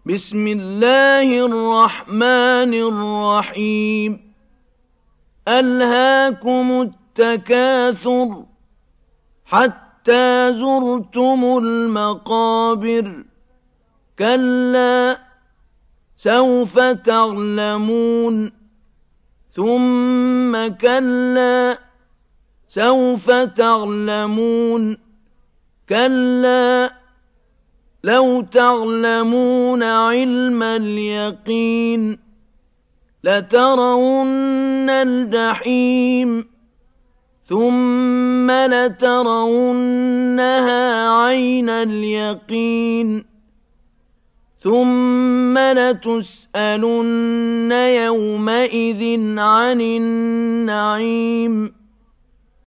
بسم الله الرحمن الرحيم ألهاكم التكاثر حتى زرتم المقابر كلا سوف تعلمون ثم كلا سوف تعلمون كلا لو تعلمون علم اليقين لترون الجحيم ثم لترونها عين اليقين ثم لتسألن يومئذ عن النعيم